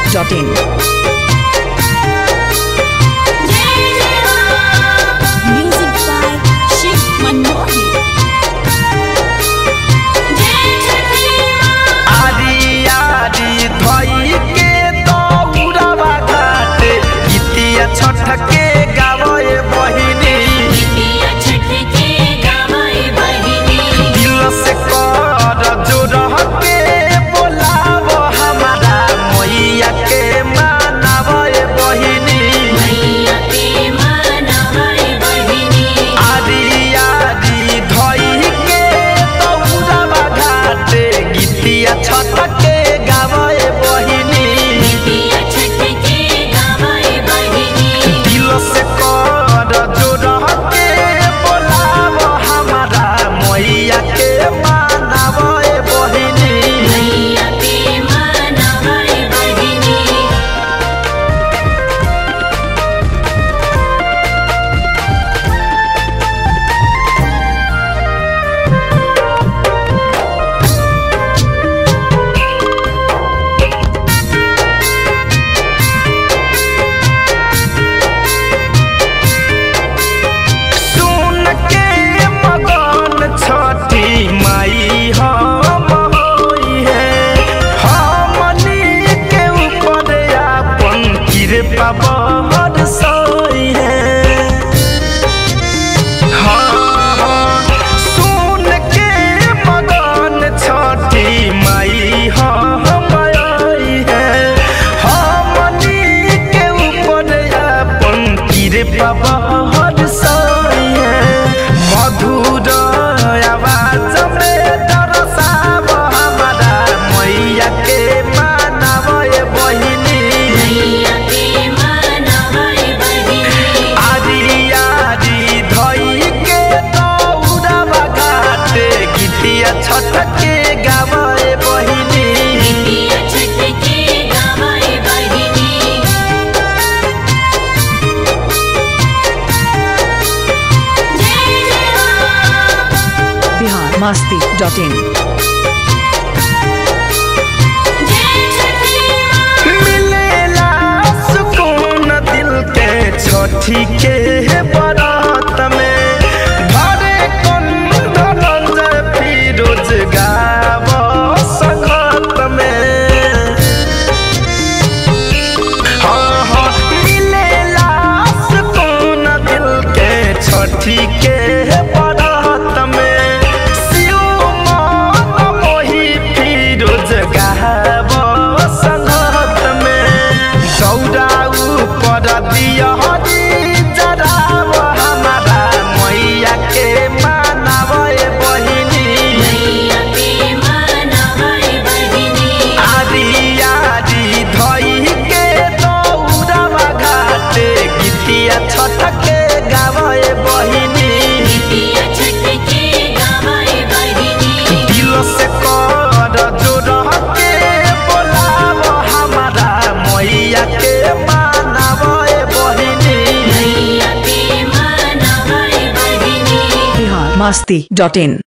biharmasti.in Music by Shiv Manohi. आदि आदि धोई के दौड़वा घाटे गीतिया छठ के गावे बहिनी दिल से कर जोर के बोलाव हमारा मैया के मानवे बहिनी आदि आदि धोई के दौड़वा घाटे गीतिया छठ के गावे बहिनी दिल से कर जोर के बोलाव हमारा मैया के मानवे बहिनी सुन के मगन छठी माई हम होई है हमनी के ऊपर आपन कृपा बरसई है हाँ सुन के मगन छठी माई हम आई है हमनी के ऊपर आपन कृपा बरसई है मधुर आवाज में दरसाव हमारा मैया के मानवे बहिनी आदि आदि धोई के दौड़वा घाटे गीतिया छठ के गावे बहिनी biharmasti.in मिलेला सुकून दिल के छठी के बरात में घरे धनंजय फिरोज गाव संगत में हाँ हाँ मिलेला सुकून दिल के छठी के बरात में शिव मन मोहि फिरोज गाव संगत में दौड़ा ऊपर दिया जराव हमारा मैया के मानवे बहिनी आदि आदि धोई के दौड़वा घाटे गीतिया छठ के गावे बहिनी दिल से कर जोर के बोलाव हमारा मैया के मानवे बहिनी biharmasti.in